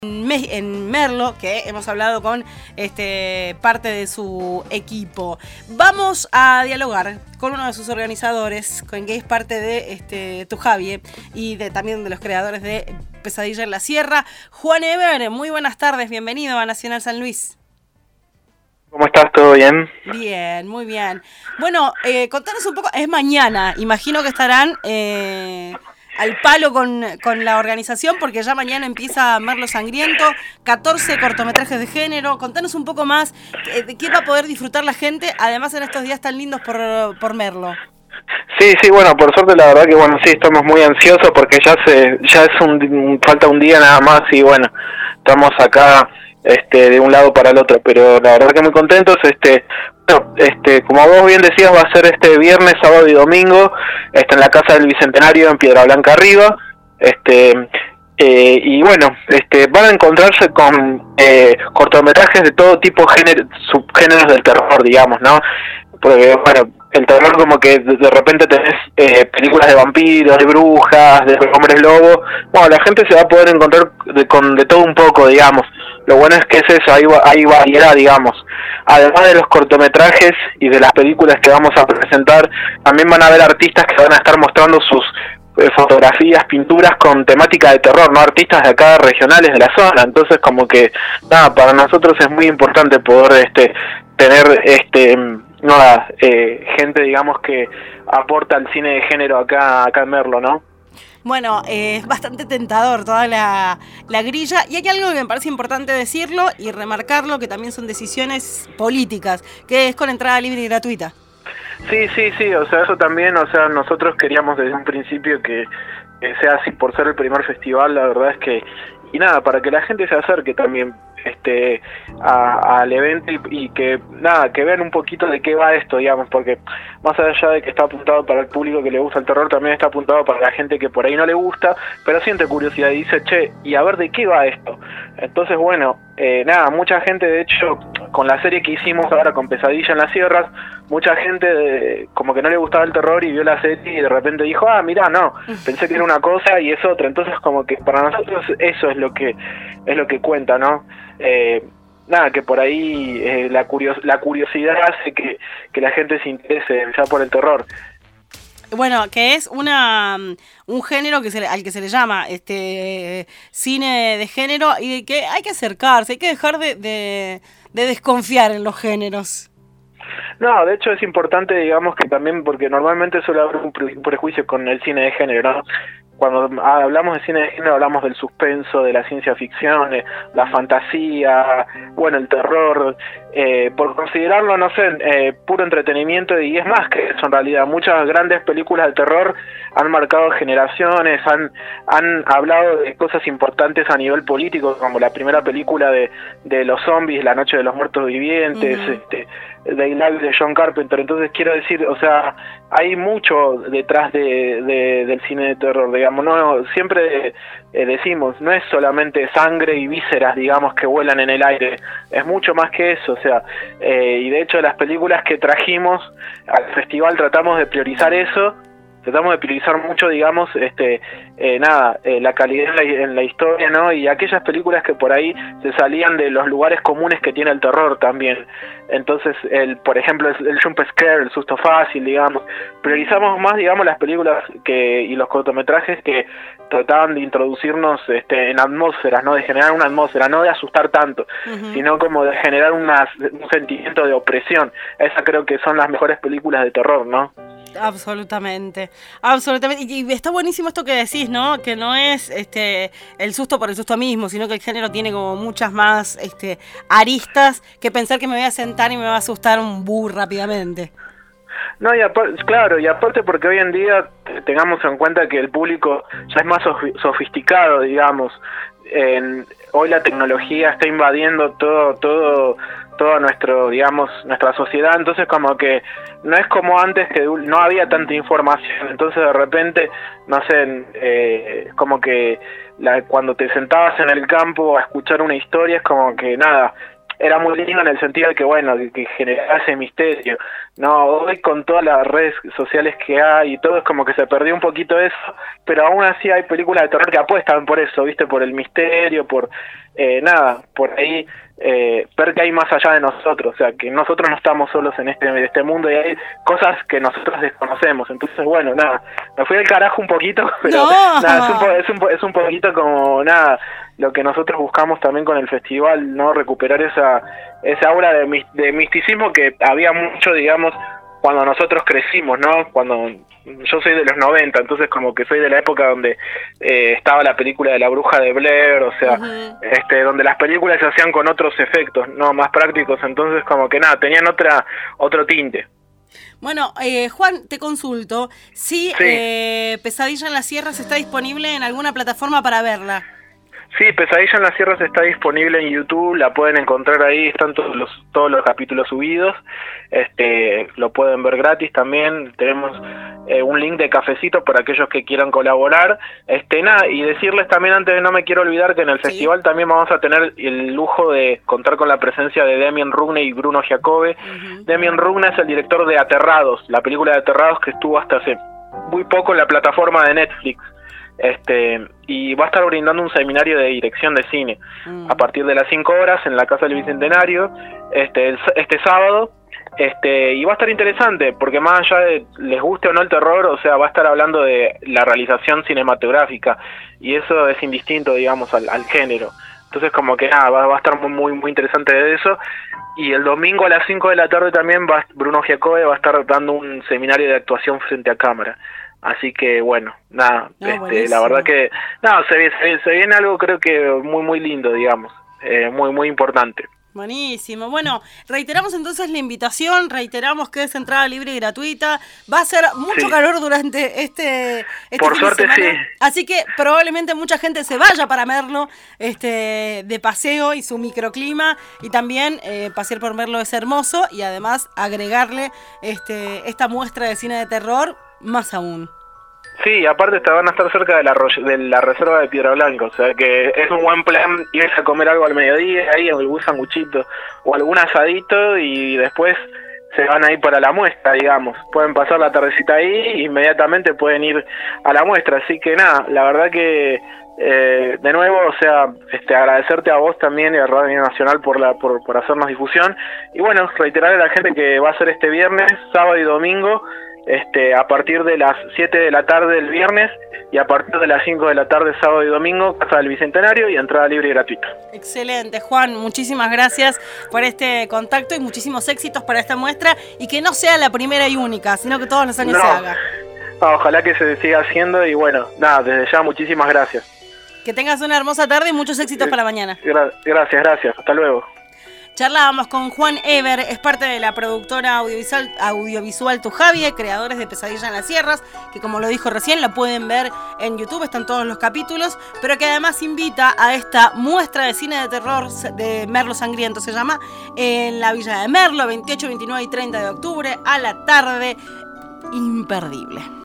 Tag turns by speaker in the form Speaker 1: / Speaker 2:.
Speaker 1: en Merlo, que hemos hablado con parte de su equipo. Vamos a dialogar con uno de sus organizadores, con que es parte de Tu Javi y también de los creadores de Pesadilla en la Sierra, Juan Eber. Muy buenas tardes, bienvenido a Nacional San Luis.
Speaker 2: ¿Cómo estás? ¿Todo bien?
Speaker 1: Bien, muy bien. Bueno, contanos un poco, es mañana, imagino que estarán al palo con la organización, porque ya mañana empieza Merlo Sangriento, 14 cortometrajes de género. Contanos un poco más de qué va a poder disfrutar la gente, además en estos días tan lindos por Merlo.
Speaker 2: Sí, bueno, por suerte la verdad que bueno, sí, estamos muy ansiosos porque falta un día nada más y bueno, estamos acá de un lado para el otro, pero la verdad que muy contentos. Como vos bien decías, va a ser este viernes, sábado y domingo, en la Casa del Bicentenario en Piedra Blanca arriba, y bueno, van a encontrarse con cortometrajes de todo tipo, subgéneros del terror, digamos, ¿no? Porque bueno, el terror como que de repente tenés películas de vampiros, de brujas, de hombres lobos. Bueno, la gente se va a poder encontrar con de todo un poco, digamos. Lo bueno es que es eso, hay variedad, digamos. Además de los cortometrajes y de las películas que vamos a presentar, también van a haber artistas que van a estar mostrando sus fotografías, pinturas con temática de terror, ¿no? Artistas de acá regionales de la zona. Entonces como que, nada, para nosotros es muy importante poder tener gente, digamos, que aporta al cine de género acá en Merlo, ¿no?
Speaker 1: Bueno, es bastante tentador toda la grilla, y hay algo que me parece importante decirlo y remarcarlo, que también son decisiones políticas, que es con entrada libre y gratuita.
Speaker 2: Sí, o sea, eso también, o sea, nosotros queríamos desde un principio que sea así por ser el primer festival, la verdad es que, y nada, para que la gente se acerque también al evento y que nada, que vean un poquito de qué va esto, digamos, porque más allá de que está apuntado para el público que le gusta el terror, también está apuntado para la gente que por ahí no le gusta, pero siente curiosidad y dice, che, y a ver de qué va esto. Entonces bueno, nada, mucha gente, de hecho, con la serie que hicimos ahora con Pesadilla en las Sierras, mucha gente como que no le gustaba el terror y vio la serie y de repente dijo, mirá, no, pensé que era una cosa y es otra. Entonces como que para nosotros eso es lo que cuenta, ¿no? Nada, que por ahí la curiosidad hace que la gente se interese ya por el terror.
Speaker 1: Bueno, que es un género al que se le llama cine de género, y que hay que acercarse, hay que dejar de desconfiar en los géneros.
Speaker 2: No, de hecho es importante, digamos, que también, porque normalmente suele haber un prejuicio con el cine de género, ¿no? Cuando hablamos de cine de género hablamos del suspenso, de la ciencia ficción, la fantasía, bueno, el terror, por considerarlo, no sé, puro entretenimiento, y es más que eso en realidad. Muchas grandes películas de terror han marcado generaciones, han hablado de cosas importantes a nivel político, como la primera película de los zombies, La Noche de los Muertos Vivientes, Daylight de John Carpenter. Entonces quiero decir, o sea, hay mucho detrás del cine de terror, digamos, no siempre decimos, no es solamente sangre y vísceras, digamos, que vuelan en el aire, es mucho más que eso, o sea, y de hecho las películas que trajimos al festival tratamos de priorizar eso. Tratamos de priorizar mucho, digamos, la calidad en la historia, ¿no? Y aquellas películas que por ahí se salían de los lugares comunes que tiene el terror también. Entonces, por ejemplo, el jump scare, el susto fácil, digamos. Priorizamos más, digamos, las películas y los cortometrajes que trataban de introducirnos en atmósferas, ¿no? De generar una atmósfera, no de asustar tanto, sino como de generar un sentimiento de opresión. Esa creo que son las mejores películas de terror, ¿no?
Speaker 1: Absolutamente. Y está buenísimo esto que decís, ¿no? Que no es el susto por el susto mismo, sino que el género tiene como muchas más aristas que pensar que me voy a sentar y me va a asustar un rápidamente.
Speaker 2: No, claro, y aparte porque hoy en día tengamos en cuenta que el público ya es más sofisticado, digamos. Hoy la tecnología está invadiendo todo nuestra sociedad, entonces como que no es como antes, que no había tanta información, entonces de repente, no sé, como que cuando te sentabas en el campo a escuchar una historia es como que nada, era muy lindo en el sentido de que, bueno, que generaba ese misterio. No, hoy con todas las redes sociales que hay y todo, es como que se perdió un poquito eso, pero aún así hay películas de terror que apuestan por eso, ¿viste? Por el misterio, por por ahí ver que hay más allá de nosotros, o sea, que nosotros no estamos solos en este mundo y hay cosas que nosotros desconocemos. Entonces, bueno, nada, me fui del carajo un poquito, pero
Speaker 1: no.
Speaker 2: nada, es un poquito como, nada, lo que nosotros buscamos también con el festival, ¿no? Recuperar esa aura de misticismo que había mucho, digamos, cuando nosotros crecimos, ¿no? Cuando yo soy de los 90, entonces como que soy de la época donde estaba la película de la bruja de Blair, o sea, donde las películas se hacían con otros efectos, no más prácticos, entonces como que nada, tenían otro tinte.
Speaker 1: Bueno, Juan, te consulto, si Pesadilla en las Sierras está disponible en alguna plataforma para verla.
Speaker 2: Sí, Pesadilla en las Sierras está disponible en YouTube, la pueden encontrar ahí, están todos los capítulos subidos, lo pueden ver gratis también, tenemos un link de cafecito para aquellos que quieran colaborar, nada, y decirles también antes, no me quiero olvidar que en el festival también vamos a tener el lujo de contar con la presencia de Damien Runge y Bruno Giacobbe. Damien Runge es el director de Aterrados, la película de Aterrados que estuvo hasta hace muy poco en la plataforma de Netflix. Y va a estar brindando un seminario de dirección de cine a partir de las 5 horas en la Casa del Bicentenario este sábado, y va a estar interesante porque más allá de les guste o no el terror, o sea, va a estar hablando de la realización cinematográfica y eso es indistinto, digamos, al género. Entonces como que nada, va a estar muy muy interesante de eso. Y el domingo a las 5 de la tarde también Bruno Giacobbe va a estar dando un seminario de actuación frente a cámara. Así que bueno, nada, la verdad que nada, se viene algo creo que muy muy lindo, digamos, muy muy importante.
Speaker 1: Buenísimo. Bueno, reiteramos entonces la invitación, reiteramos que es entrada libre y gratuita. Va a ser mucho calor durante este
Speaker 2: por
Speaker 1: fin
Speaker 2: suerte
Speaker 1: de semana,
Speaker 2: sí.
Speaker 1: así que probablemente mucha gente se vaya para Merlo de paseo y su microclima, y también pasear por Merlo es hermoso, y además agregarle esta muestra de cine de terror más aún.
Speaker 2: Sí, aparte van a estar cerca de la reserva de Piedra Blanca, o sea que es un buen plan irse a comer algo al mediodía, ahí algún sanguchito o algún asadito, y después se van a ir para la muestra, digamos. Pueden pasar la tardecita ahí e inmediatamente pueden ir a la muestra, así que nada, la verdad que de nuevo, o sea, agradecerte a vos también y a Radio Nacional por hacernos difusión, y bueno, reiterar a la gente que va a ser este viernes, sábado y domingo, a partir de las 7 de la tarde del viernes y a partir de las 5 de la tarde sábado y domingo, Casa del Bicentenario, y entrada libre y gratuita. Excelente,
Speaker 1: Juan, muchísimas gracias por este contacto y muchísimos éxitos para esta muestra, y que no sea la primera y única, sino que todos los años se haga.
Speaker 2: Ojalá que se siga haciendo, y bueno, nada, desde ya muchísimas gracias.
Speaker 1: Que tengas una hermosa tarde y muchos éxitos para mañana.
Speaker 2: Gracias, hasta luego.
Speaker 1: Charlábamos con Juan Eber, es parte de la productora audiovisual Tujavie, creadores de Pesadilla en las Sierras, que como lo dijo recién, la pueden ver en YouTube, están todos los capítulos, pero que además invita a esta muestra de cine de terror de Merlo Sangriento, se llama, en la Villa de Merlo, 28, 29 y 30 de octubre, a la tarde, imperdible.